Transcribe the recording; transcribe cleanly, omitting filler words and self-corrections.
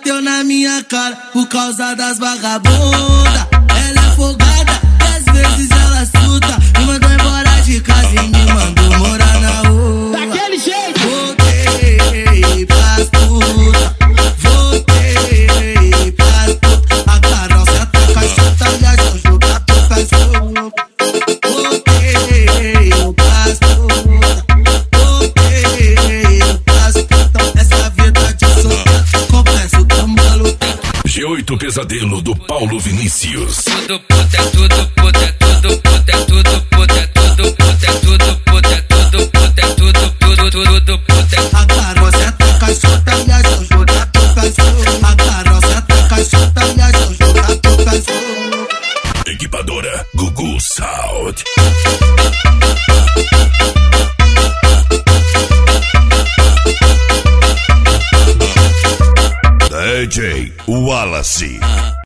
bateu na minha cara por causa das vagabundas. Ela é folgada e às vezes ela suta. Me mandou embora de casa e me mandou morar na rua. Daquele jeito! Voltei pras puta, voltei pras puta. A Carol senta a caixota e a Jojo Gato faz fogo. Voltei pras puta, voltei pras puta. Essa vida de solteiro, confesso que eu maluco. G8 Pesadelo do Paulo Vinícius. Tudo puta, tudo puta, tudo puta, tudo puta, tudo puta, tudo puta, tudo puta, tudo puta. A Carol senta a caixota e a Jojo Gato faz fogo. A Carol senta a caixota e a Jojo Gato faz fogo. Equipadora Gugu Sound. DJ Wallace.